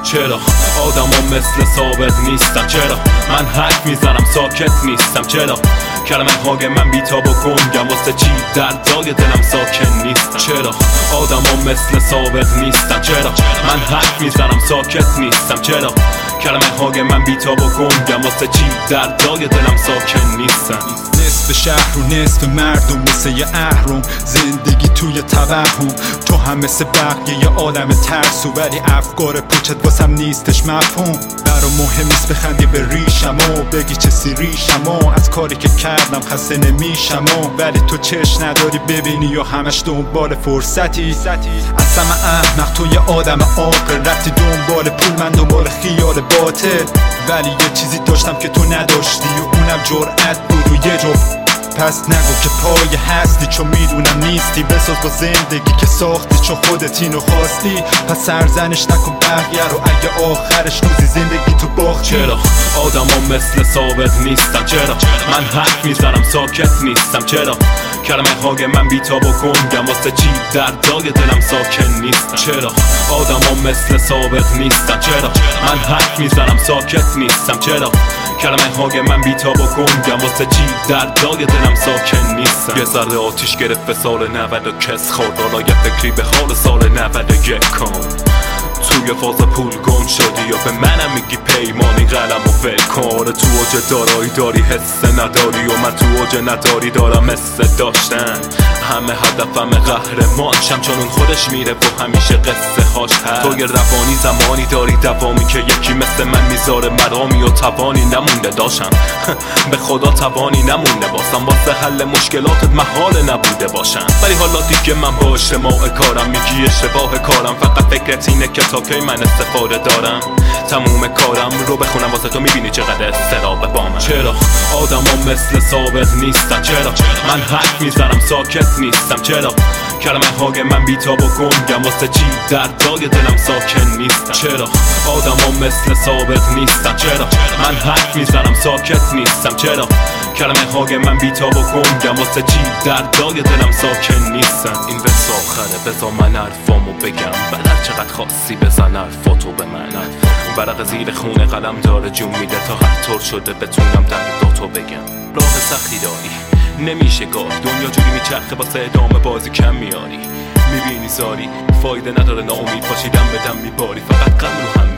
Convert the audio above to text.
چرا آدما مثل ثابت نیستم؟ چرا من حرف میزنم ساکت نیستم؟ چرا کلمه های من بیتاب و گنگم؟ واسه چی دردای دلم ساکن نیستم؟ چرا آدما مثل ثابت نیستم؟ چرا من حرف میزنم ساکت نیستم؟ چرا کلمه های من بیتاب و گنگم؟ واسه چی دردای دلم ساکن نیستم؟ نصف شهر و نصف مردم مثل یه اهرم، زندگی توی توهم. تو هم مثل بقیه یه عالم ترسو، ولی افکار پوچت واسم نیستش مفهوم. برام مهم نیست بخندی به ریشم و بگی چه ریشم و از کاری که کردم خسته نمیشم ولی تو چش نداری ببینی یا همش دنبال فرصتی. اصلا من احمق، تو یه آدم عاقل، رفتی دنبال پول من دنبال خیال باطل. ولی یه چیزی داشتم که تو نداشتی و اونم جرأت بود و یه جفت. پس نگو که پای هستی چون میدونم نیستی، بساز با زندگی که ساختی چون خودت اینو خواستی. پس سرزنش نکن بقیه رو اگه آخرش روزی زندگی تو باختی. چرا آدما مثل ثابت نیستم؟ چرا من حرف میزنم ساکت نیستم؟ چرا کلمه های من بیتاب و گنگم؟ واسه چی دردای دلم ساکن نیستم؟ چرا آدما مثل ثابت نیستم؟ چرا من حرف میزنم ساکت نیستم؟ چرا کلمه های من بیتاب و گنگم؟ واسه چی دردای دلم ساکن نیستم؟ یه ذره آتیش گرفت به سال 90 و کس خورد، حالا یه فکری به حال سال 91 کن. توی فاز پول گم شدی یا به منم میگی پیمانی قلم و ول کن؟ تو اوج دارایی داری حس نداری و من تو اوج نداری دارم مثل داشتن. همه هدفم قهرمان شم چون اون خودش میره و همیشه قصه هاش هست. تو یه روانی زمانی داری دوامی که یکی مثل من میذاره مرامی و توانی نمونده داشتم به خدا توانی نمونده واسم واسه حل مشکلاتت محال نبوده باشم. ولی حالا دیگه من با اجتماع کارم میگی اشتباه کارم، فقط فکرت اینه که تا کی من استفاده دارم تموم کارم رو بخونم واسه تو میبینی چقدر استراب با من. چرا آدما مثل ثابت نیستن؟ چرا من حرف میزنم ساکت نیستم؟ چرا کلمه های من بیتاب و گنگم؟ واسه چی دردای دلم ساکن نیستم؟ چرا آدما مثل ثابت نیستن؟ چرا من حرف میزنم ساکت نیستم؟ چرا کلمه های من بیتاب و گنگم؟ واسه چی دردای دلم ساکن نیستم؟ این بس آخره بذار من حرفامو بگم، بعد چقدر خاصی بزن حرفاتو به من. ورق زیر خونه قلم داره جون میده تا هر طور شده بتونم درداتو بگم. راه سختی داری نمیشه گاه، دنیا جوری میچرخه واسه ادامه بازی کم میاری. میبینی زاری فایده نداره، ناامید پاشیدم بدم میباری، فقط غم رو هم